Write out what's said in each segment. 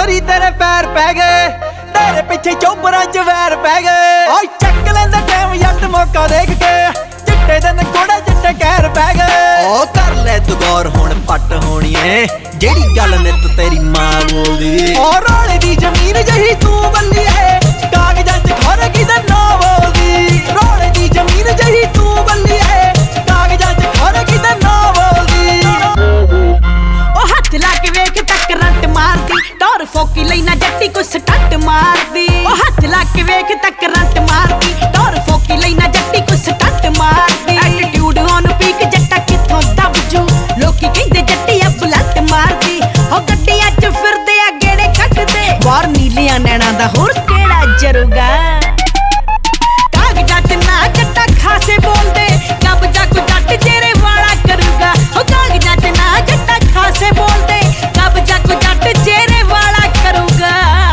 गोरी तेरे पैर पै गए, तेरे पिछे चौबरां च वैर पै गए। ओ चक लैंदा टाइम जट मौका देख के, चिट्टे दिन कोड़े चिट्टे कैर पै गए। ओ कर ले तू गौर हुण पट होनी है जेड़ी गल नित तेरी मां बोलदी। ओ रोले दी जमीन जही तू बल्ली है, कागजां च खर किदे ना बोलदी। रोले दी जमीन जही तू बल्ली है, कागजां च खर किदे ना बोलदी। ओ हथ ला के वेख तक करंट मारदी, टोर फोकी लेना जट्टी को स्टंट मारदी। ओ हथ ला के वेख तक करंट मारदी, टोर फोकी लेना जट्टी को स्टंट मारदी। एटीट्यूड ऑन पीक जट्टा किथों दब जू, लोकी कहंदे जट्टी आ बुलंट मारदी। ओ गड्डियां च फिरदे आ गेड़े कटदे, बाहर नीलियां नैणां दा होर केड़ा जरूगा। कागजां च ना जट्टा खासे बोलदे, कब्जा को जट जेरे वाला करूगा। ओ कागजां च ना जट्टा खासे बोलदे, कब्जा को जट जेरे वाला करूगा।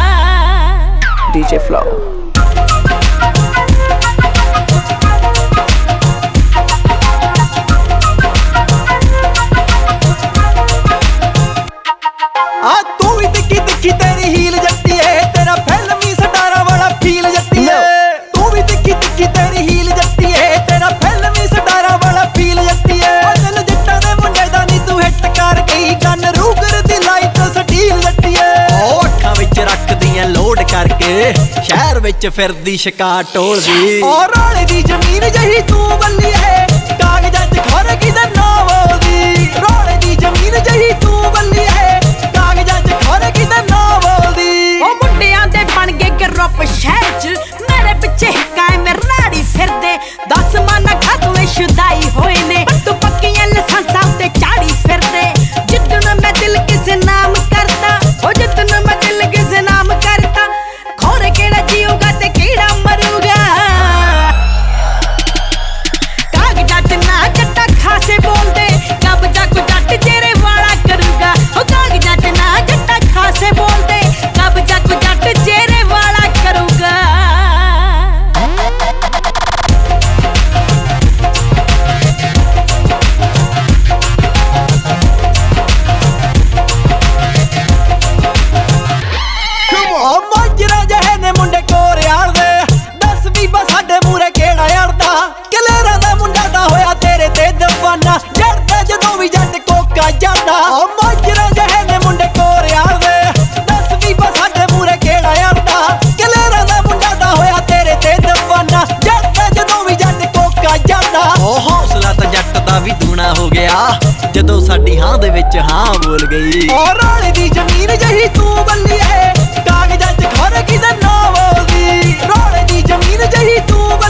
DJ Flow। तू भी तिखी तिखी तेरी हील जट्टी है, तेरा फिल्मी स्टारा वाला फील जट्टी है। तू भी तिखी तिखी तेरी हील जट्टी है, तेरा फिल्मी स्टारा वाला फील जट्टी है। दिल जट्टां दे मुंडे दा नी तू हिट कर गई, गन रूगर दी लाइट स्टील जट्टी है। ओ अखां विच रखदियां लोड करके, शहर विच फिरदी शिकार टोलदी। ओ रोले दी जमीन जही तू बल्ली है, कागजां च खर किदे ना बोलदी। रोले दी जमीन जही तू बल्ली है, कागजां च खर किदे ना बोलदी। ओ मुंडियां दे बन गए ग्रुप शहर च, मेरे पिछे हिकाए में राड़ी फिरदे। 10 माना खातूए शुदाई होए ने, तू पक्कियां लसांसां ते चाड़ी फिरदे। जिद्दन मैं दिल किसे नाम करता, ओ जिद्दन मैं दिल किसे नाम करता, खोरे केड़ा जीऊगा ते केड़ा मरूगा। कागजां च ना जट्टा खासे बोलदे, कब्जा को जट जेरे वाला करूगा। ओ कागजां च ना जट्टा खासे बोलदे, कब्जा को जट जेरे वाला करूगा। ओ माजरा जहे ने मुंडे कोरियाल दे, 10 बीबा साडे मूरे केड़ा अड़दा। कलेरा दा मुंडा दा होया तेरे ते दीवाना, जड़दा जदों भी जट कोका जांदा। ओ माजरा जहे ने मुंडे कोरियाल दे, 10 बीबा साडे मूरे केड़ा अड़दा। कलेरा दा मुंडा दा होया तेरे ते दीवाना, जड़दा जदों भी जट कोका जांदा। ओ हौसला तां जट दा भी दूना हो गया, जदों साडी हां दे विच हां बोल गई। ओ रोले दी जमीन जही तू बल्ली है, कागजां च खर किदे ना बोलदी। रोले दी जमीन जही तू